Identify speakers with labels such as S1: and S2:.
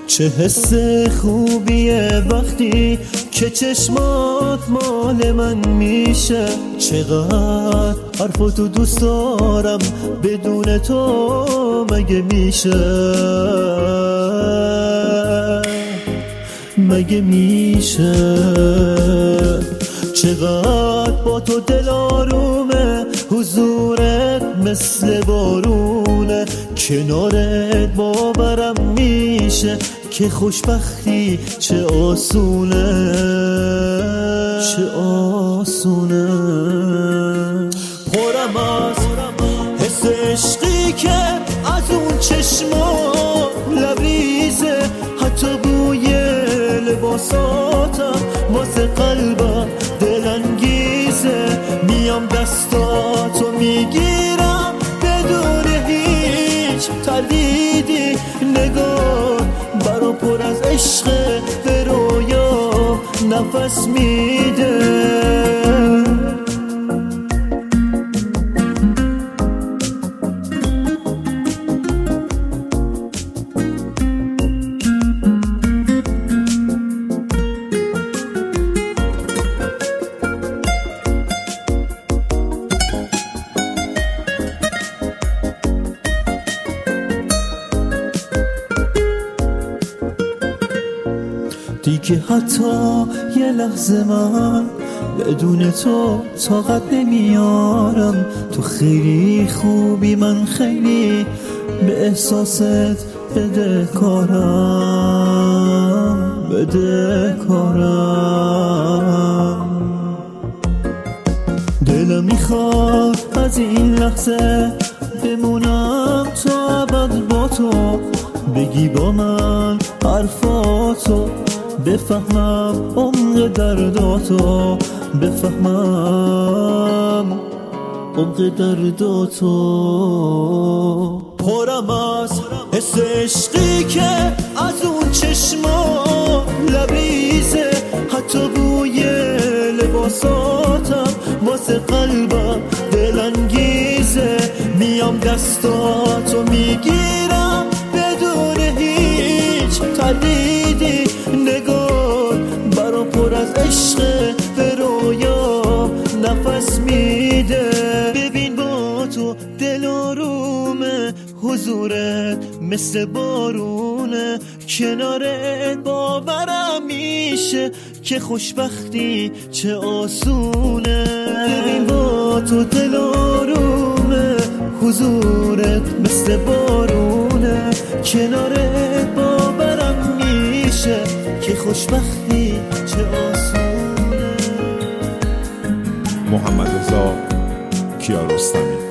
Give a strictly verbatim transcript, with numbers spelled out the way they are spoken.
S1: چه حس خوبیه وقتی که چشمات مال من میشه، چقدر حرفاتو دوست دارم بدون تو مگه میشه، مگه میشه. چقدر با تو دل آرومه، حضورت مثل بارونه، کنارت باورم میشه که خوشبختی چه آسونه، چه آسونه. پرم از حس عشقی که از اون چشما لبریزه، حتی بوی لباساتم واسه قلبم دلانگیزه. میام دستاتو میگیرم بدون هیچ تردیدی، نگاه برا پر از عشق به رویا نفس میده. دیگه حتی یه لحظه من بدون تو طاقت نمیارم، تو خیلی خوبی، من خیلی به احساست بده کارم، بده کارم. دلم میخواد از این لحظه بمونم تا ابد با تو، بگی با من حرفاتو، بفهمم عمق درداتو، بفهمم عمق درداتو. پرم از حس عشقی که از اون چشما لبریزه، حتی بوی لباساتم واسه قلبم دلانگیزه. میام دستاتو میگیرم بدون هیچ تردیدی، نگاه برا پر از عشق به رویا نفس میده. ببین با تو دل آرومه، حضورت مثل بارونه، کنارت باورم میشه که خوشبختی چه آسونه. ببین با تو دل آرومه، حضورت مثل بارونه، کنارت باورم میشه که خوشبختی چه آسونه.
S2: محمد رضا کیارستمی.